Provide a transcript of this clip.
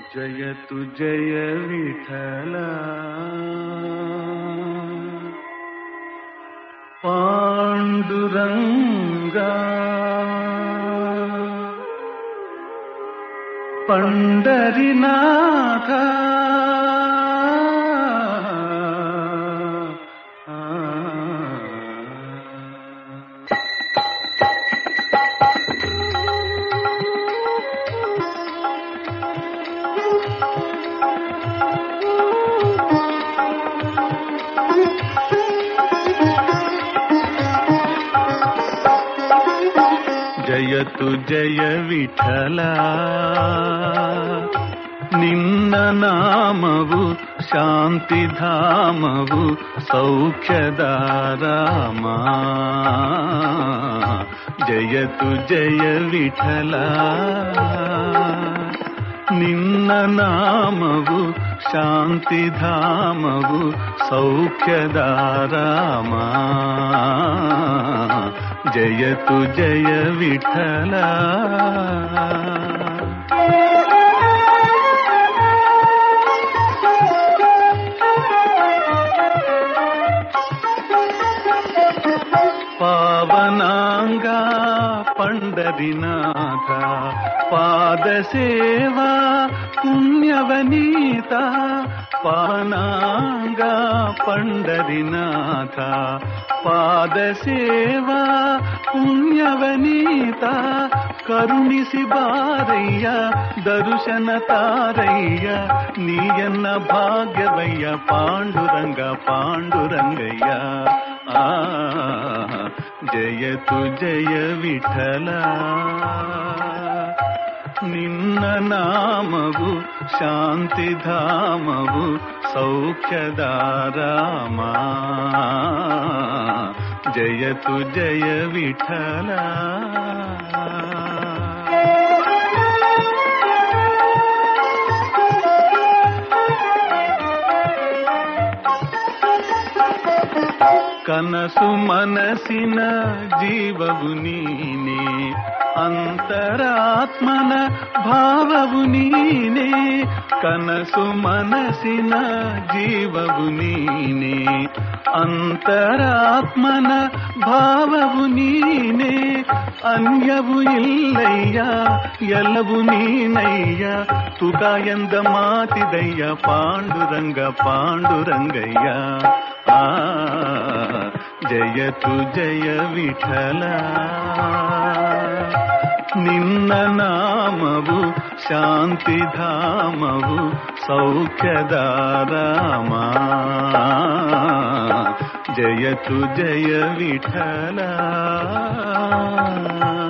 जयतु जय विठ्ठल पांडुरंगा पंढरीनाथ ಜಯತು ಜಯ ವಿಠಲ ನಿನ್ನ ನಾಮವು ಶಾಂತಿಧಾಮವು ಸೌಖ್ಯದಾರಾಮ ಜಯತು ಜಯ ವಿಠಲ ನಿನ್ನ ನಾಮವು ಶಾಂತಿಧಾಮವು ಸೌಖ್ಯದಾರಾಮ ಜಯತು ಜಯ ವಿಠಲ ಪಾವನಾಂಗ ಪಂಡರಿನಾಥ ಪಾದ ಸೇವಾ ಪುಣ್ಯವನೀತ ಪಾವನಾಂಗ ಪಂಡರಿನಾಥ ಪಾದ ಸೇವಾ ಪುಣ್ಯವನೀತ ಕರುಣಿಸಿ ಬಾರಯ್ಯ ದರ್ಶನ ತಾರಯ್ಯ ನೀಯನ್ನ ಭಾಗ್ಯವಯ್ಯ ಪಾಂಡುರಂಗ ಪಾಂಡುರಂಗಯ್ಯ ಜಯತು ಜಯ ವಿಠಲ ನಿನ್ನ ನಾಮವು ಶಾಂತಿಧಾಮವು ಸೌಖ್ಯದಾರಾಮ ಜಯತು ಜಯ ವಿಠಲ ಕನಸು ಮನಸ್ಸಿನ ಜೀವವು ನೀನೇ ಅಂತರಾತ್ಮನ ಭಾವವು ನೀನೇ ಕನಸು ಮನಸ್ಸಿನ ಜೀವವು ನೀನೇ ಅಂತರಾತ್ಮನ ಭಾವವು ನೀನೇ ಅನ್ಯವು ಇಲ್ಲಯ್ಯ ಎಲ್ಲವೂ ನೀನಯ್ಯ ತುಕ ಎಂದ ಮಾತಿದಯ್ಯ ಪಾಂಡುರಂಗ ಪಾಂಡುರಂಗಯ್ಯ ಜಯತು ಜಯ ವಿಠಲ ನಿನ್ನ ನಾಮವು ಶಾಂತಿಧಾಮವು ಸೌಖ್ಯದಾರಾಮ ಜಯತು ಜಯ ವಿಠಲ